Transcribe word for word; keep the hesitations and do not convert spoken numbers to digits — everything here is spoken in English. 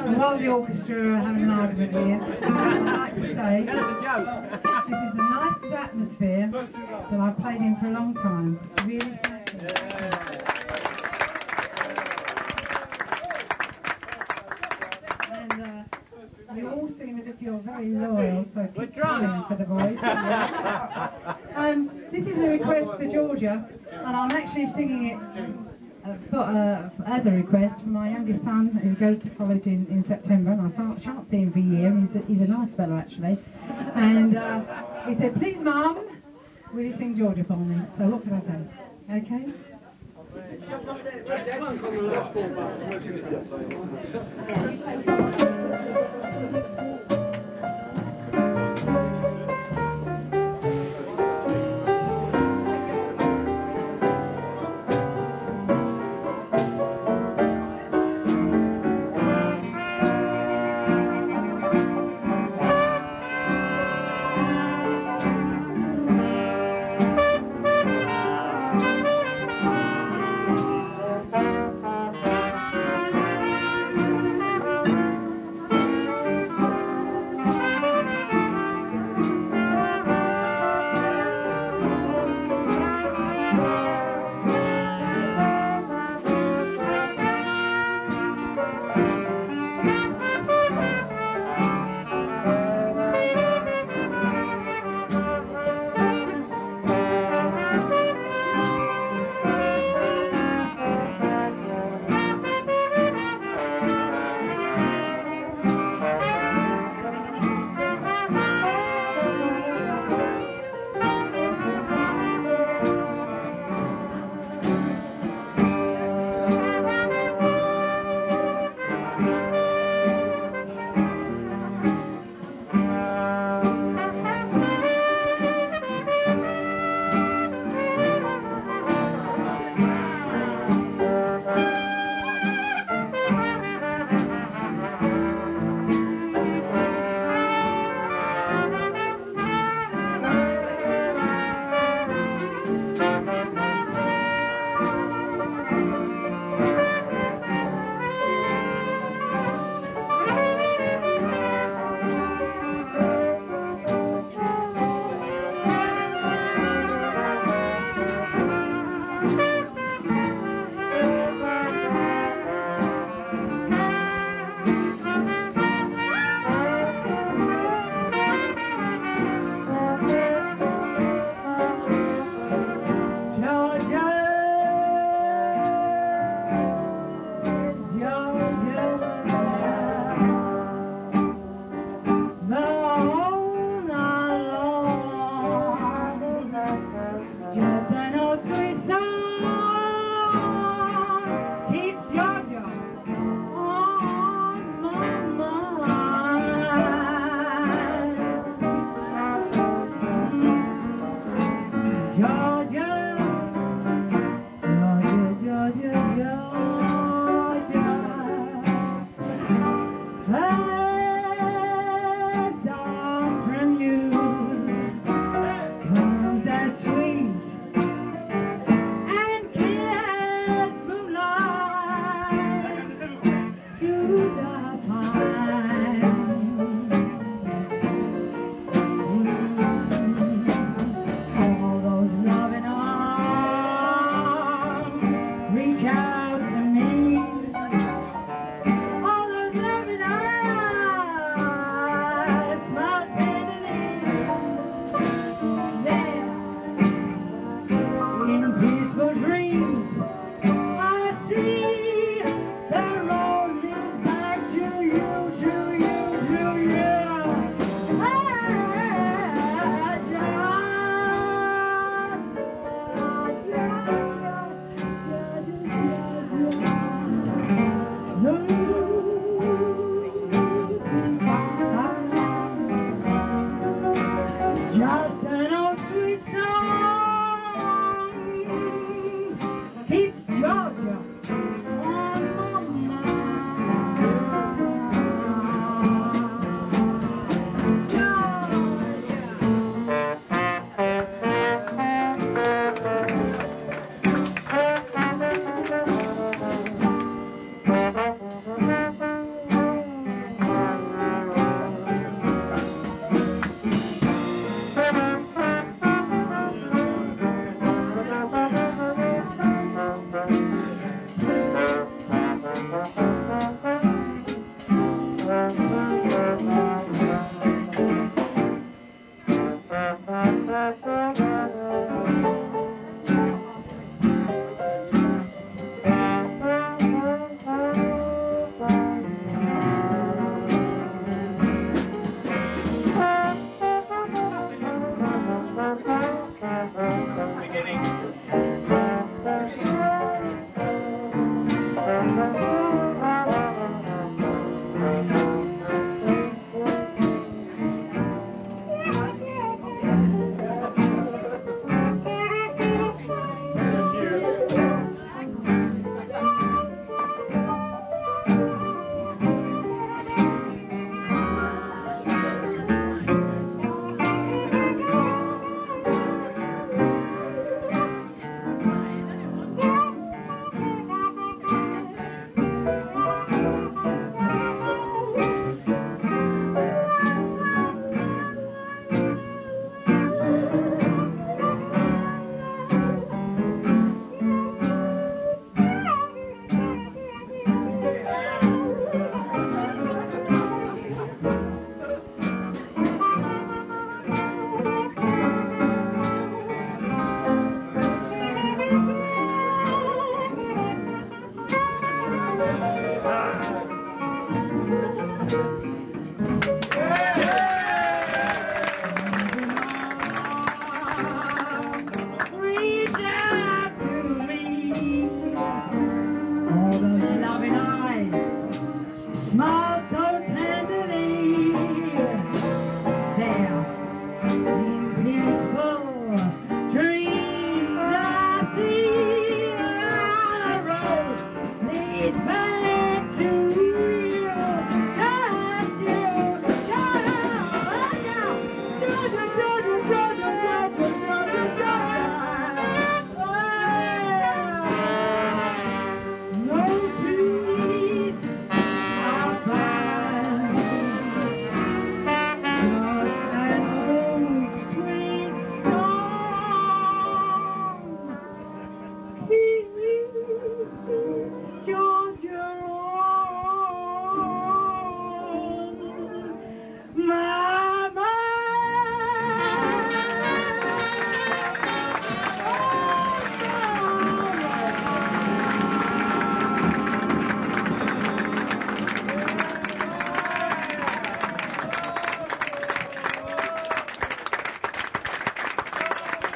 while the orchestra are having an argument here, I'd like to say this is the nicest atmosphere that I've played in for a long time. It's really special. And uh, you all seem as if you're very loyal, so keep trying for the voice. um, this is a request for Georgia, and I'm actually singing it Uh, for, uh, as a request for my youngest son who goes to college in, in September, and I shan't, shan't see him for a year, and he's a, he's a nice fellow actually, and uh, he said, please Mum, will you sing Georgia for me? So what can I say? Okay? Yeah.